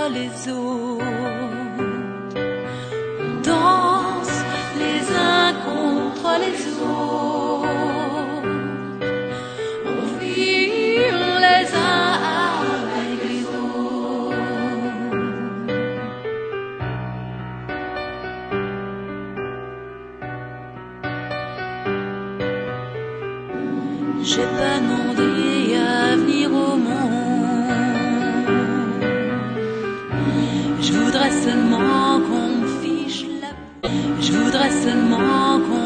les autres. On danse les uns contre les autres. On vit les uns avec les autres. J'ai pas demandé à venir au monde. Je voudrais seulement qu'on me fiche la paix. Je voudrais seulement qu'on